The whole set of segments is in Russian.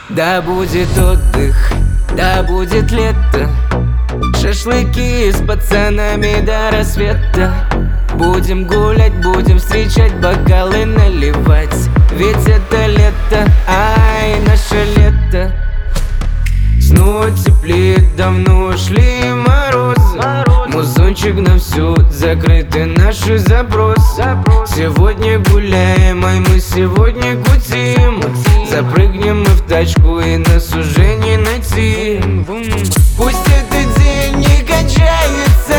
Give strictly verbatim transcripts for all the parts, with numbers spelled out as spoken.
Да будет отдых, да будет лето, шашлыки с пацанами до рассвета. Будем гулять, будем встречать, бокалы наливать, ведь это лето, ай, наше лето. Снова теплеет, давно ушли морозы, музончик на всю, закрыты наши запросы. Сегодня гуляем, ай, мы сегодня кутим, запрыгнем мы в тачку и нас уже не найти. Пусть этот день не кончается,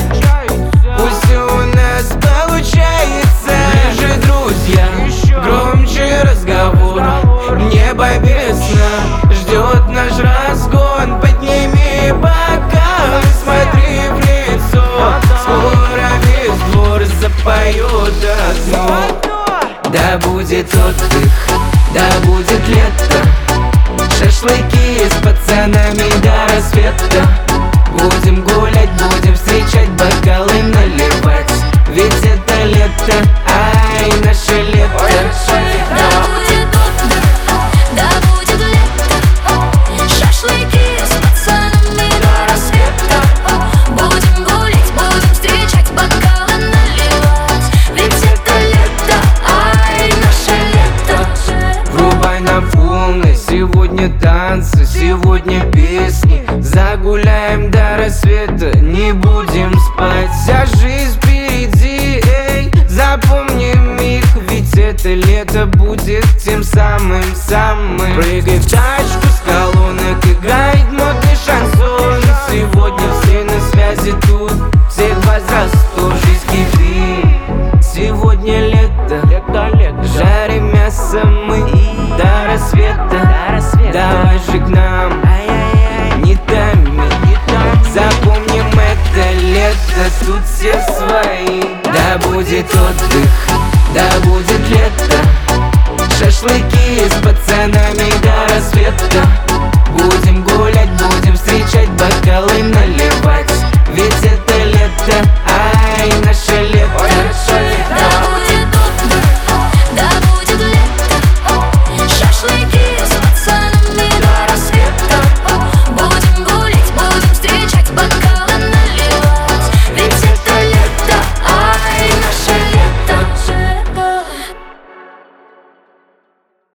пусть все у нас получается. Ближе, друзья, громче разговор, небо без сна ждет наш разгон. Подними бокал, смотри в лицо, скоро весь двор запоет одно. Да будет отдых, да будет лето, шашлыки с пацанами до рассвета. Будем гулять, будем встречать, бокалы наливать, ведь это лето, ай, наше лето. Да будет отдых, да будет лето, шашлыки с пацанами до рассвета. Будем гулять, будем встречать, бокалы наливать, ведь это лето, ай, наше лето. Врубай на полной, сегодня танцы, сегодня песни. Загуляем до рассвета, не будем спать. Вся жизнь впереди, эй, запомним их, ведь это лето будет тем самым-самым. Прыгай в тачку с колонок, играет модный шансон. Сегодня все на связи тут, всех возрастов, жизнь кипит. Сегодня лето, жарим мясо мы до рассвета. Давай же к нам, не томи, запомним это лето, тут все свои. Да будет отдых, да будет лето, шашлыки с пацанами до рассвета. Будем гулять, будем встречать, бокалы